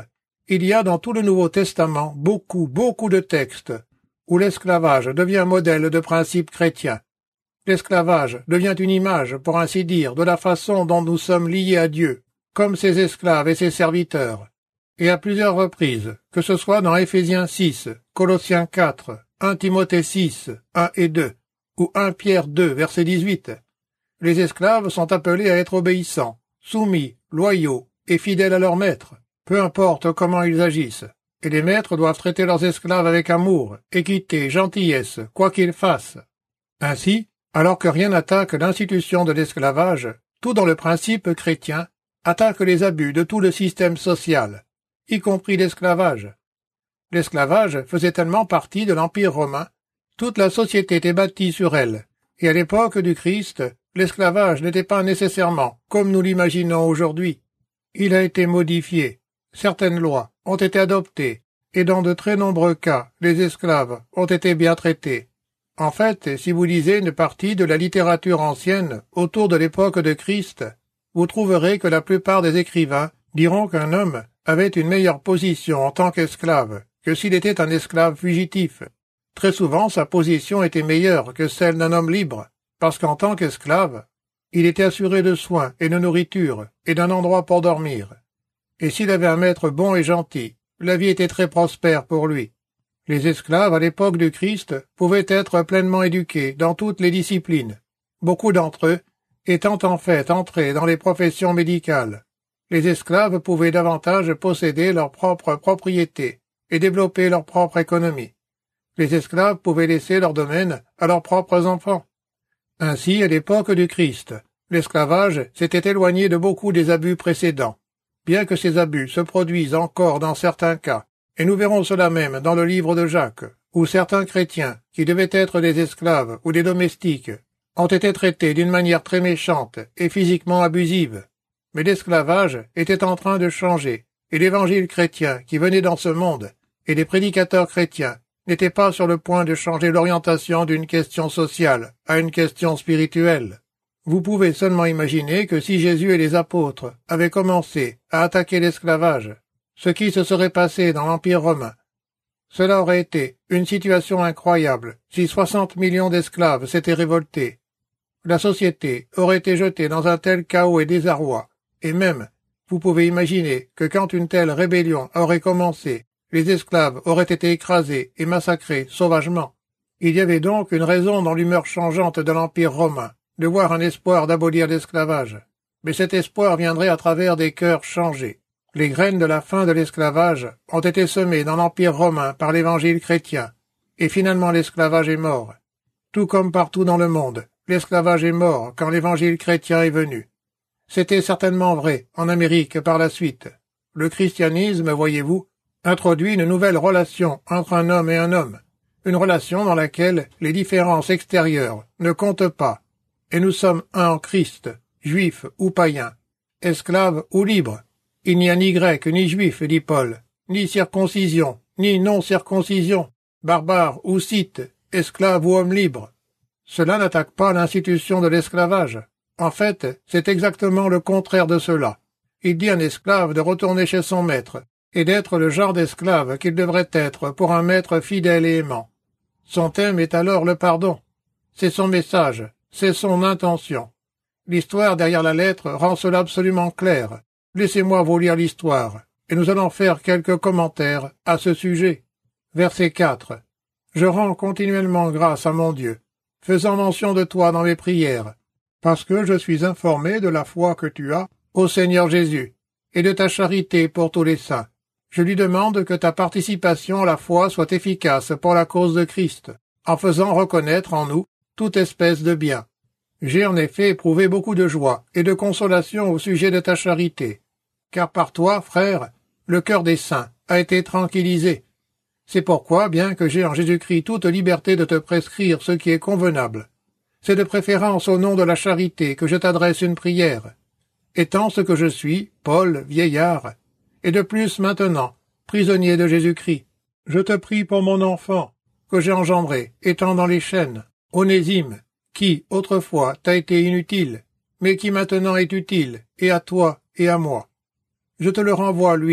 Il y a dans tout le Nouveau Testament beaucoup de textes où l'esclavage devient modèle de principe chrétien. L'esclavage devient une image, pour ainsi dire, de la façon dont nous sommes liés à Dieu, comme ses esclaves et ses serviteurs. Et à plusieurs reprises, que ce soit dans Éphésiens 6, Colossiens 4, 1 Timothée 6, 1 et 2, ou 1 Pierre 2, verset 18, les esclaves sont appelés à être obéissants, soumis, loyaux et fidèles à leur maître, peu importe comment ils agissent. Et les maîtres doivent traiter leurs esclaves avec amour, équité, gentillesse, quoi qu'ils fassent. Ainsi, alors que rien n'attaque l'institution de l'esclavage, tout dans le principe chrétien attaque les abus de tout le système social, y compris l'esclavage. L'esclavage faisait tellement partie de l'Empire romain, toute la société était bâtie sur elle, et à l'époque du Christ, l'esclavage n'était pas nécessairement comme nous l'imaginons aujourd'hui. Il a été modifié, certaines lois ont été adoptées, et dans de très nombreux cas, les esclaves ont été bien traités. En fait, si vous lisez une partie de la littérature ancienne autour de l'époque de Christ, vous trouverez que la plupart des écrivains diront qu'un homme avait une meilleure position en tant qu'esclave que s'il était un esclave fugitif. Très souvent, sa position était meilleure que celle d'un homme libre, parce qu'en tant qu'esclave, il était assuré de soins et de nourriture et d'un endroit pour dormir. Et s'il avait un maître bon et gentil, la vie était très prospère pour lui. Les esclaves à l'époque du Christ pouvaient être pleinement éduqués dans toutes les disciplines, beaucoup d'entre eux étant en fait entrés dans les professions médicales. Les esclaves pouvaient davantage posséder leurs propres propriétés et développer leur propre économie. Les esclaves pouvaient laisser leur domaine à leurs propres enfants. Ainsi, à l'époque du Christ, l'esclavage s'était éloigné de beaucoup des abus précédents, bien que ces abus se produisent encore dans certains cas, et nous verrons cela même dans le livre de Jacques, où certains chrétiens, qui devaient être des esclaves ou des domestiques, ont été traités d'une manière très méchante et physiquement abusive. Mais l'esclavage était en train de changer, et l'évangile chrétien qui venait dans ce monde, et les prédicateurs chrétiens, n'étaient pas sur le point de changer l'orientation d'une question sociale à une question spirituelle. Vous pouvez seulement imaginer que si Jésus et les apôtres avaient commencé à attaquer l'esclavage, ce qui se serait passé dans l'Empire romain. Cela aurait été une situation incroyable si 60 millions d'esclaves s'étaient révoltés. La société aurait été jetée dans un tel chaos et désarroi, et même, vous pouvez imaginer que quand une telle rébellion aurait commencé, les esclaves auraient été écrasés et massacrés sauvagement. Il y avait donc une raison dans l'humeur changeante de l'Empire romain, de voir un espoir d'abolir l'esclavage. Mais cet espoir viendrait à travers des cœurs changés. Les graines de la fin de l'esclavage ont été semées dans l'Empire romain par l'Évangile chrétien, et finalement l'esclavage est mort. Tout comme partout dans le monde, l'esclavage est mort quand l'Évangile chrétien est venu. C'était certainement vrai en Amérique par la suite. Le christianisme, voyez-vous, introduit une nouvelle relation entre un homme et un homme, une relation dans laquelle les différences extérieures ne comptent pas, et nous sommes un en Christ, juifs ou païens, esclaves ou libres. Il n'y a ni grec ni juif, dit Paul, ni circoncision, ni non-circoncision, barbare ou scythe, esclave ou homme libre. Cela n'attaque pas l'institution de l'esclavage. En fait, c'est exactement le contraire de cela. Il dit à un esclave de retourner chez son maître, et d'être le genre d'esclave qu'il devrait être pour un maître fidèle et aimant. Son thème est alors le pardon. C'est son message, c'est son intention. L'histoire derrière la lettre rend cela absolument clair. Laissez-moi vous lire l'histoire, et nous allons faire quelques commentaires à ce sujet. Verset 4. Je rends continuellement grâce à mon Dieu, faisant mention de toi dans mes prières, parce que je suis informé de la foi que tu as au Seigneur Jésus, et de ta charité pour tous les saints. Je lui demande que ta participation à la foi soit efficace pour la cause de Christ, en faisant reconnaître en nous toute espèce de bien. J'ai en effet éprouvé beaucoup de joie et de consolation au sujet de ta charité, car par toi, frère, le cœur des saints a été tranquillisé. C'est pourquoi, bien que j'ai en Jésus-Christ toute liberté de te prescrire ce qui est convenable, c'est de préférence au nom de la charité que je t'adresse une prière. Étant ce que je suis, Paul, vieillard, et de plus maintenant, prisonnier de Jésus-Christ, je te prie pour mon enfant, que j'ai engendré, étant dans les chaînes, Onésime, qui, autrefois, t'a été inutile, mais qui maintenant est utile, et à toi et à moi. Je te le renvoie, lui,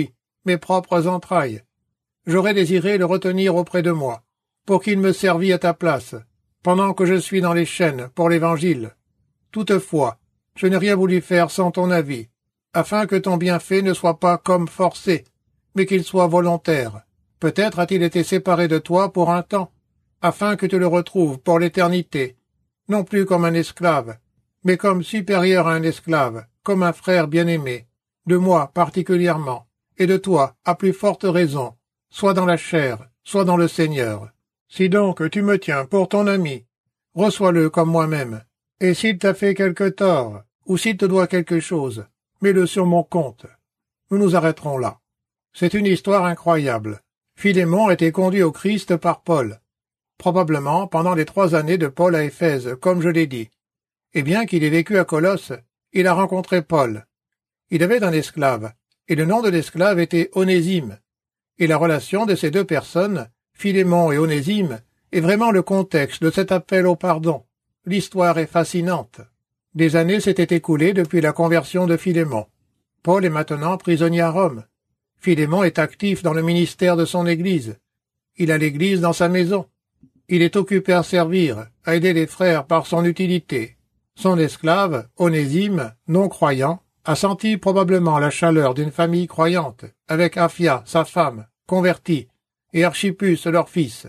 mes propres entrailles. J'aurais désiré le retenir auprès de moi, pour qu'il me servît à ta place, pendant que je suis dans les chaînes pour l'Évangile. Toutefois, je n'ai rien voulu faire sans ton avis, afin que ton bienfait ne soit pas comme forcé, mais qu'il soit volontaire. Peut-être a-t-il été séparé de toi pour un temps, afin que tu le retrouves pour l'éternité, non plus comme un esclave, mais comme supérieur à un esclave, comme un frère bien-aimé, de moi particulièrement, et de toi à plus forte raison, soit dans la chair, soit dans le Seigneur. Si donc tu me tiens pour ton ami, reçois-le comme moi-même, et s'il t'a fait quelque tort, ou s'il te doit quelque chose, mets-le sur mon compte. Nous nous arrêterons là. C'est une histoire incroyable. Philémon était conduit au Christ par Paul, probablement pendant les 3 années de Paul à Éphèse, comme je l'ai dit. Et bien qu'il ait vécu à Colosse, il a rencontré Paul. Il avait un esclave, et le nom de l'esclave était Onésime. Et la relation de ces deux personnes, Philémon et Onésime, est vraiment le contexte de cet appel au pardon. L'histoire est fascinante. Des années s'étaient écoulées depuis la conversion de Philémon. Paul est maintenant prisonnier à Rome. Philémon est actif dans le ministère de son Église. Il a l'Église dans sa maison. Il est occupé à servir, à aider les frères par son utilité. Son esclave, Onésime, non-croyant, a senti probablement la chaleur d'une famille croyante, avec Aphia, sa femme, convertie, et Archippus, leur fils.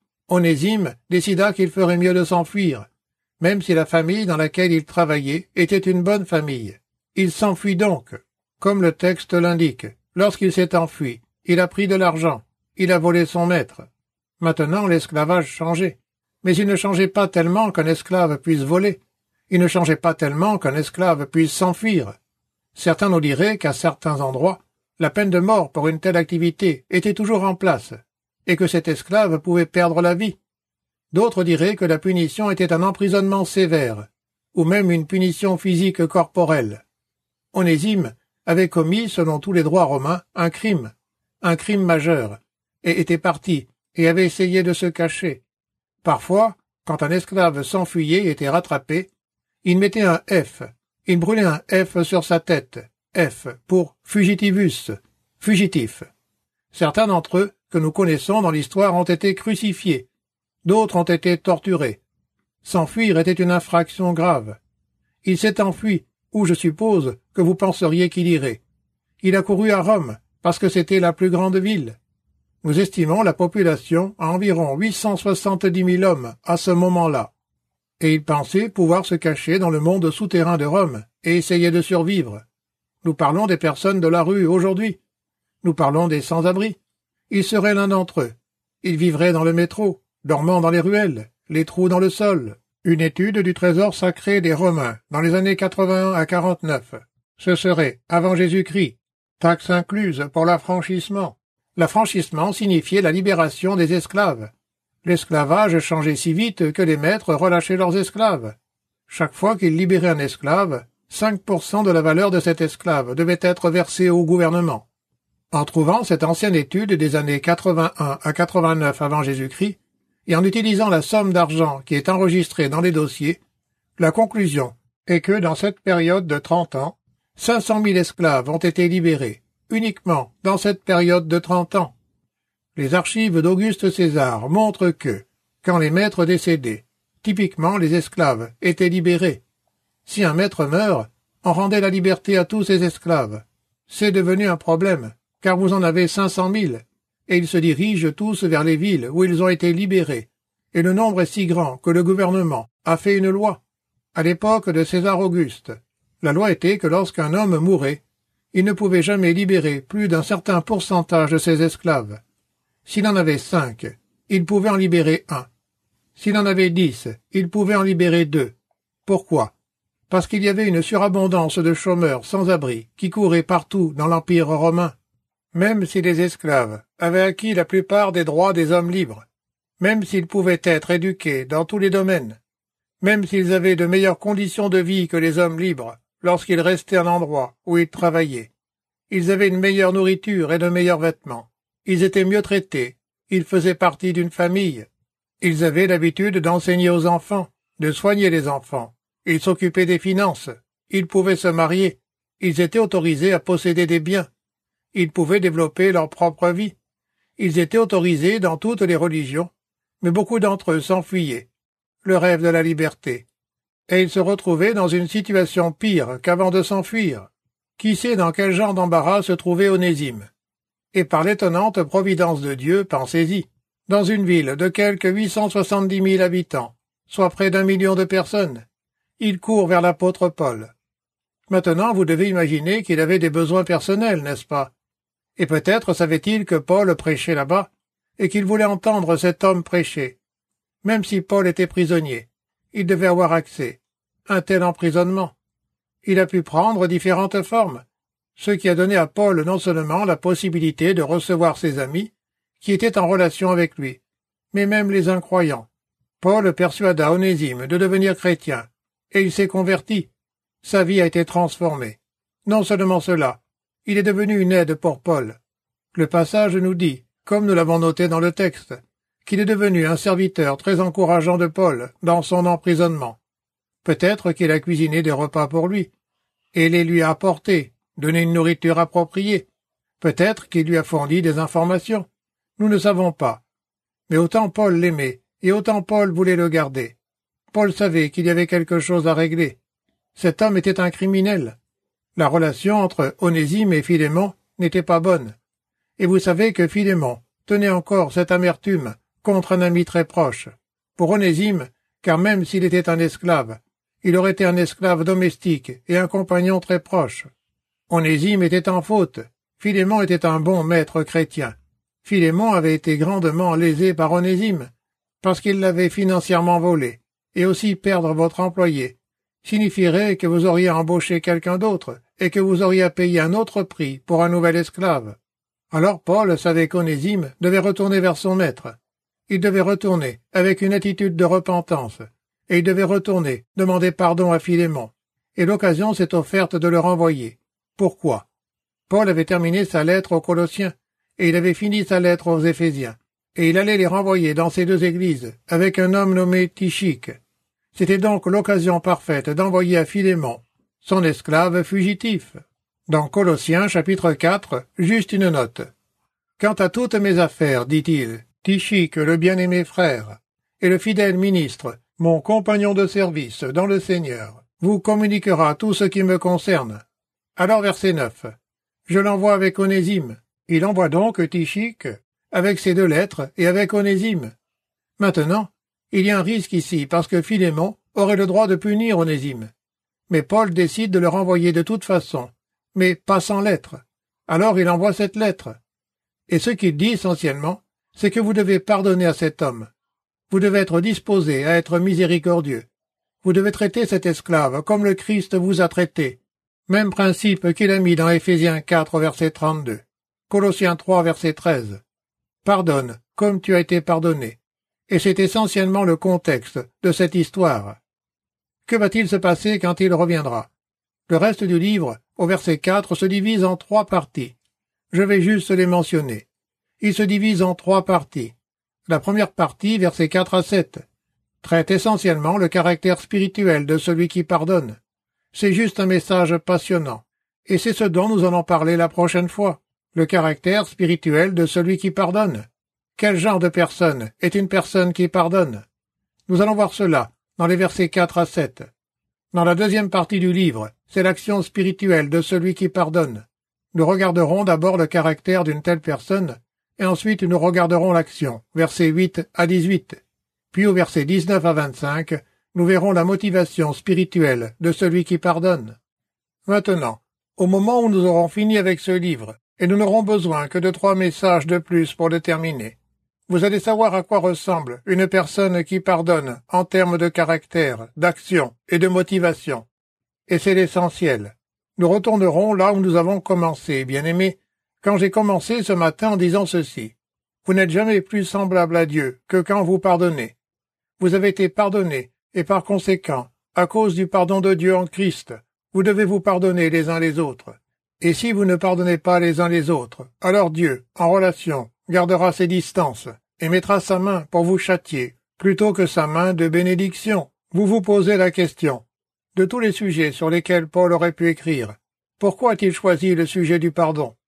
Onésime décida qu'il ferait mieux de s'enfuir, même si la famille dans laquelle il travaillait était une bonne famille. Il s'enfuit donc, comme le texte l'indique. Lorsqu'il s'est enfui, il a pris de l'argent, il a volé son maître. Maintenant l'esclavage changeait, mais il ne changeait pas tellement qu'un esclave puisse voler. Il ne changeait pas tellement qu'un esclave puisse s'enfuir. Certains nous diraient qu'à certains endroits, la peine de mort pour une telle activité était toujours en place, et que cet esclave pouvait perdre la vie. D'autres diraient que la punition était un emprisonnement sévère, ou même une punition physique corporelle. Onésime avait commis, selon tous les droits romains, un crime majeur, et était parti, et avait essayé de se cacher. Parfois, quand un esclave s'enfuyait et était rattrapé, il mettait un F, il brûlait un F sur sa tête, F pour fugitivus, fugitif. Certains d'entre eux, que nous connaissons dans l'histoire, ont été crucifiés, d'autres ont été torturés. S'enfuir était une infraction grave. Il s'est enfui, où je suppose que vous penseriez qu'il irait. Il a couru à Rome, parce que c'était la plus grande ville. Nous estimons la population à environ 870 000 hommes à ce moment-là. Et il pensait pouvoir se cacher dans le monde souterrain de Rome et essayer de survivre. Nous parlons des personnes de la rue aujourd'hui. Nous parlons des sans-abri. Il serait l'un d'entre eux. Il vivrait dans le métro, dormant dans les ruelles, les trous dans le sol. Une étude du trésor sacré des Romains dans les années 81 à 49. Ce serait, avant Jésus-Christ, taxe incluse pour l'affranchissement. L'affranchissement signifiait la libération des esclaves. L'esclavage changeait si vite que les maîtres relâchaient leurs esclaves. Chaque fois qu'ils libéraient un esclave, 5% de la valeur de cet esclave devait être versée au gouvernement. En trouvant cette ancienne étude des années 81 à 89 avant Jésus-Christ, et en utilisant la somme d'argent qui est enregistrée dans les dossiers, la conclusion est que dans cette période de 30 ans, 500 000 esclaves ont été libérés, uniquement dans cette période de 30 ans. Les archives d'Auguste César montrent que, quand les maîtres décédaient, typiquement les esclaves étaient libérés. Si un maître meurt, on rendait la liberté à tous ses esclaves. C'est devenu un problème, car vous en avez 500 000, et ils se dirigent tous vers les villes où ils ont été libérés, et le nombre est si grand que le gouvernement a fait une loi. À l'époque de César Auguste, la loi était que lorsqu'un homme mourait, il ne pouvait jamais libérer plus d'un certain pourcentage de ses esclaves. S'il en avait 5, il pouvait en libérer 1. S'il en avait 10, il pouvait en libérer 2. Pourquoi? Parce qu'il y avait une surabondance de chômeurs sans abri qui couraient partout dans l'Empire romain. Même si les esclaves avaient acquis la plupart des droits des hommes libres, même s'ils pouvaient être éduqués dans tous les domaines, même s'ils avaient de meilleures conditions de vie que les hommes libres lorsqu'ils restaient à l'endroit où ils travaillaient, ils avaient une meilleure nourriture et de meilleurs vêtements, ils étaient mieux traités, ils faisaient partie d'une famille, ils avaient l'habitude d'enseigner aux enfants, de soigner les enfants, ils s'occupaient des finances, ils pouvaient se marier, ils étaient autorisés à posséder des biens. Ils pouvaient développer leur propre vie. Ils étaient autorisés dans toutes les religions, mais beaucoup d'entre eux s'enfuyaient. Le rêve de la liberté. Et ils se retrouvaient dans une situation pire qu'avant de s'enfuir. Qui sait dans quel genre d'embarras se trouvait Onésime? Et par l'étonnante providence de Dieu, pensez-y, dans une ville de quelque 870 000 habitants, soit près d'1 million de personnes, il court vers l'apôtre Paul. Maintenant, vous devez imaginer qu'il avait des besoins personnels, n'est-ce pas? Et peut-être savait-il que Paul prêchait là-bas, et qu'il voulait entendre cet homme prêcher. Même si Paul était prisonnier, il devait avoir accès. Un tel emprisonnement. Il a pu prendre différentes formes, ce qui a donné à Paul non seulement la possibilité de recevoir ses amis, qui étaient en relation avec lui, mais même les incroyants. Paul persuada Onésime de devenir chrétien, et il s'est converti. Sa vie a été transformée. Non seulement cela, il est devenu une aide pour Paul. Le passage nous dit, comme nous l'avons noté dans le texte, qu'il est devenu un serviteur très encourageant de Paul dans son emprisonnement. Peut-être qu'il a cuisiné des repas pour lui, et les lui a apportés, donné une nourriture appropriée. Peut-être qu'il lui a fourni des informations. Nous ne savons pas. Mais autant Paul l'aimait, et autant Paul voulait le garder. Paul savait qu'il y avait quelque chose à régler. Cet homme était un criminel. La relation entre Onésime et Philémon n'était pas bonne. Et vous savez que Philémon tenait encore cette amertume contre un ami très proche. Pour Onésime, car même s'il était un esclave, il aurait été un esclave domestique et un compagnon très proche. Onésime était en faute. Philémon était un bon maître chrétien. Philémon avait été grandement lésé par Onésime, parce qu'il l'avait financièrement volé, et aussi perdre votre employé signifierait que vous auriez embauché quelqu'un d'autre, et que vous auriez payé un autre prix pour un nouvel esclave. Alors Paul savait qu'Onésime devait retourner vers son maître. Il devait retourner avec une attitude de repentance, et il devait retourner demander pardon à Philémon. Et l'occasion s'est offerte de le renvoyer. Pourquoi? Paul avait terminé sa lettre aux Colossiens, et il avait fini sa lettre aux Éphésiens, et il allait les renvoyer dans ces deux églises, avec un homme nommé Tychique. C'était donc l'occasion parfaite d'envoyer à Philémon son esclave fugitif. Dans Colossiens chapitre 4, juste une note. Quant à toutes mes affaires, dit-il, Tychique, le bien-aimé frère, et le fidèle ministre, mon compagnon de service dans le Seigneur, vous communiquera tout ce qui me concerne. Alors verset 9. Je l'envoie avec Onésime. Il envoie donc Tychique avec ses 2 lettres et avec Onésime. Maintenant, il y a un risque ici parce que Philémon aurait le droit de punir Onésime. Mais Paul décide de le renvoyer de toute façon, mais pas sans lettre. Alors il envoie cette lettre. Et ce qu'il dit essentiellement, c'est que vous devez pardonner à cet homme. Vous devez être disposé à être miséricordieux. Vous devez traiter cet esclave comme le Christ vous a traité. Même principe qu'il a mis dans Éphésiens 4, verset 32. Colossiens 3, verset 13. Pardonne, comme tu as été pardonné. Et c'est essentiellement le contexte de cette histoire. Que va-t-il se passer quand il reviendra? Le reste du livre, au verset 4, se divise en 3 parties. Je vais juste les mentionner. Il se divise en 3 parties. La première partie, versets 4 à 7, traite essentiellement le caractère spirituel de celui qui pardonne. C'est juste un message passionnant. Et c'est ce dont nous allons parler la prochaine fois. Le caractère spirituel de celui qui pardonne. Quel genre de personne est une personne qui pardonne? Nous allons voir cela dans les versets 4 à 7. Dans la deuxième partie du livre, c'est l'action spirituelle de celui qui pardonne. Nous regarderons d'abord le caractère d'une telle personne, et ensuite nous regarderons l'action, versets 8 à 18. Puis au verset 19 à 25, nous verrons la motivation spirituelle de celui qui pardonne. Maintenant, au moment où nous aurons fini avec ce livre, et nous n'aurons besoin que de 3 messages de plus pour le terminer, vous allez savoir à quoi ressemble une personne qui pardonne en termes de caractère, d'action et de motivation. Et c'est l'essentiel. Nous retournerons là où nous avons commencé, bien-aimés, quand j'ai commencé ce matin en disant ceci. Vous n'êtes jamais plus semblable à Dieu que quand vous pardonnez. Vous avez été pardonnés, et par conséquent, à cause du pardon de Dieu en Christ, vous devez vous pardonner les uns les autres. Et si vous ne pardonnez pas les uns les autres, alors Dieu, en relation, gardera ses distances et mettra sa main pour vous châtier, plutôt que sa main de bénédiction. Vous vous posez la question. De tous les sujets sur lesquels Paul aurait pu écrire, pourquoi a-t-il choisi le sujet du pardon?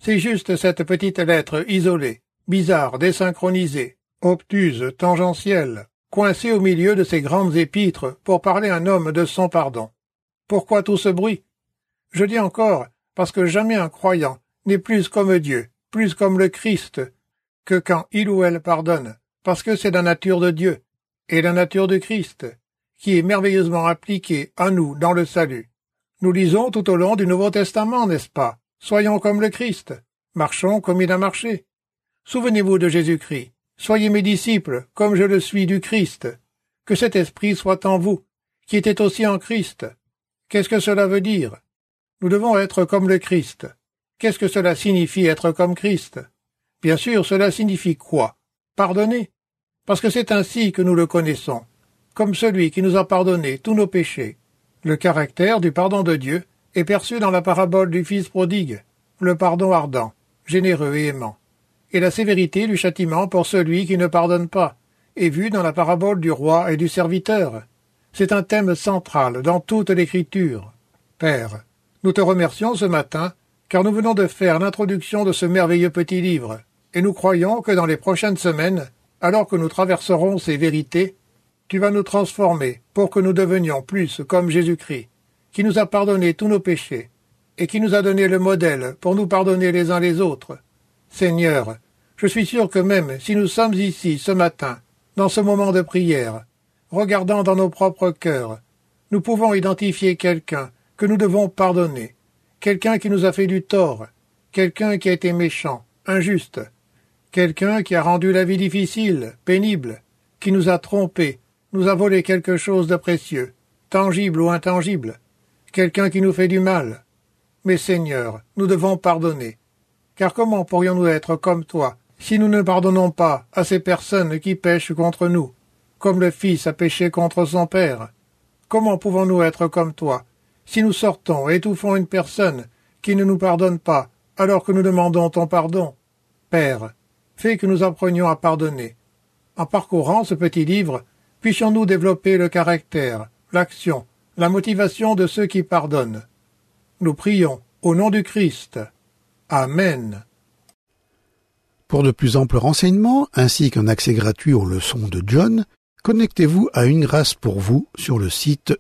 C'est juste cette petite lettre isolée, bizarre, désynchronisée, obtuse, tangentielle, coincée au milieu de ces grandes épîtres pour parler à un homme de son pardon. Pourquoi tout ce bruit? Je dis encore, parce que jamais un croyant n'est plus comme Dieu, plus comme le Christ, que quand il ou elle pardonne, parce que c'est la nature de Dieu, et la nature de Christ, qui est merveilleusement appliquée à nous dans le salut. Nous lisons tout au long du Nouveau Testament, n'est-ce pas? Soyons comme le Christ, marchons comme il a marché. Souvenez-vous de Jésus-Christ, soyez mes disciples, comme je le suis du Christ. Que cet esprit soit en vous, qui était aussi en Christ. Qu'est-ce que cela veut dire? Nous devons être comme le Christ. Qu'est-ce que cela signifie être comme Christ? Bien sûr, cela signifie quoi? Pardonner. Parce que c'est ainsi que nous le connaissons, comme celui qui nous a pardonné tous nos péchés. Le caractère du pardon de Dieu est perçu dans la parabole du Fils prodigue, le pardon ardent, généreux et aimant, et la sévérité du châtiment pour celui qui ne pardonne pas, est vue dans la parabole du roi et du serviteur. C'est un thème central dans toute l'Écriture. Père, nous te remercions ce matin, car nous venons de faire l'introduction de ce merveilleux petit livre, et nous croyons que dans les prochaines semaines, alors que nous traverserons ces vérités, tu vas nous transformer pour que nous devenions plus comme Jésus-Christ, qui nous a pardonné tous nos péchés, et qui nous a donné le modèle pour nous pardonner les uns les autres. Seigneur, je suis sûr que même si nous sommes ici ce matin, dans ce moment de prière, regardant dans nos propres cœurs, nous pouvons identifier quelqu'un que nous devons pardonner, quelqu'un qui nous a fait du tort, quelqu'un qui a été méchant, injuste, quelqu'un qui a rendu la vie difficile, pénible, qui nous a trompés, nous a volé quelque chose de précieux, tangible ou intangible, quelqu'un qui nous fait du mal. Mais Seigneur, nous devons pardonner. Car comment pourrions-nous être comme toi, si nous ne pardonnons pas à ces personnes qui pêchent contre nous, comme le Fils a péché contre son Père? Comment pouvons-nous être comme toi, si nous sortons et étouffons une personne qui ne nous pardonne pas, alors que nous demandons ton pardon? Père, fais que nous apprenions à pardonner. En parcourant ce petit livre, puissions-nous développer le caractère, l'action, la motivation de ceux qui pardonnent. Nous prions au nom du Christ. Amen. Pour de plus amples renseignements, ainsi qu'un accès gratuit aux leçons de John, connectez-vous à Une Grâce pour vous sur le site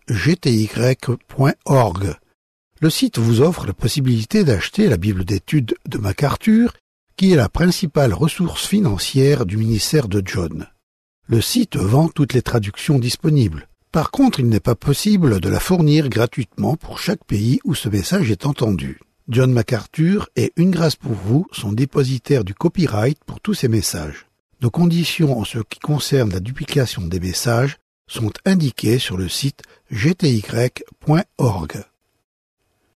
gty.org. Le site vous offre la possibilité d'acheter la Bible d'études de MacArthur, qui est la principale ressource financière du ministère de John. Le site vend toutes les traductions disponibles. Par contre, il n'est pas possible de la fournir gratuitement pour chaque pays où ce message est entendu. John MacArthur et Une Grâce pour vous sont dépositaires du copyright pour tous ces messages. Nos conditions en ce qui concerne la duplication des messages sont indiquées sur le site gty.org.